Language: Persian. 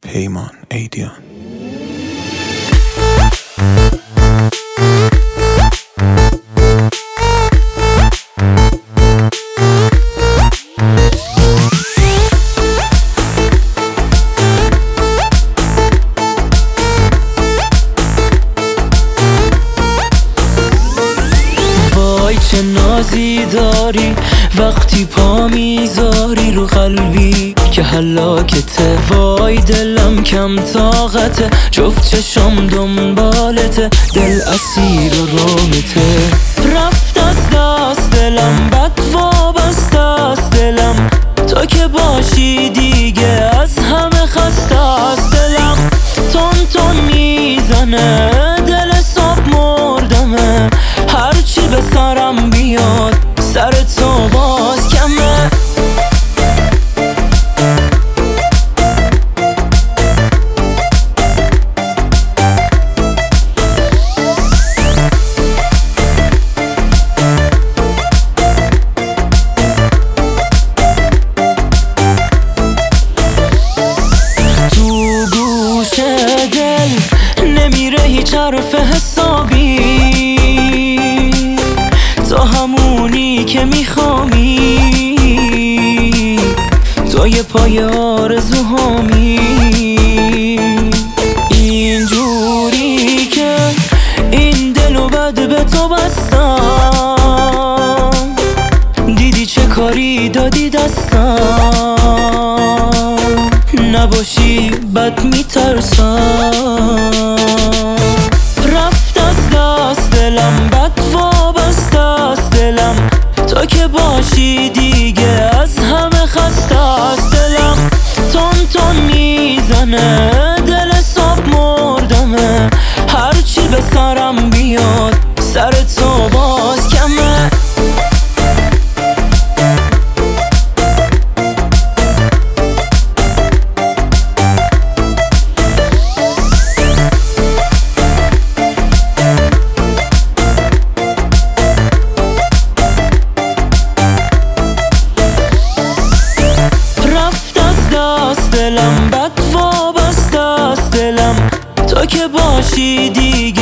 پیمان ایدیان. وای چه نازی داری وقتی پا میذاری رو قلبی که هلاکته. وای دلم کم طاقته، جفت چشم دنبالته، دل اسیر و رومته. رفت از دست دلم، بد وابسته است دلم، تو که باشی دیگه از همه خسته است دلم. تون تون میزنه دل صبح مردمه، هرچی به سرم بیاد سر تو باز کمه. تو گوش دل نمیره هیچ حرف حسابی، تو همونی که میخوامی، تو یه پای آرزوهامی. اینجوری که این دلو بد به تو بستم، دیدی چه کاری دادی دستم، نباشی بد میترسم. رفت از دست دلم، بد وابسته است دلم، تو که باشی دیگه از همه خسته است دلم. تون تون میزنه دل صبح مردمه، هرچی به سرم بیاد سر تو باز کمه. دلم بد وابسته است دلم، تو که باشی دیگه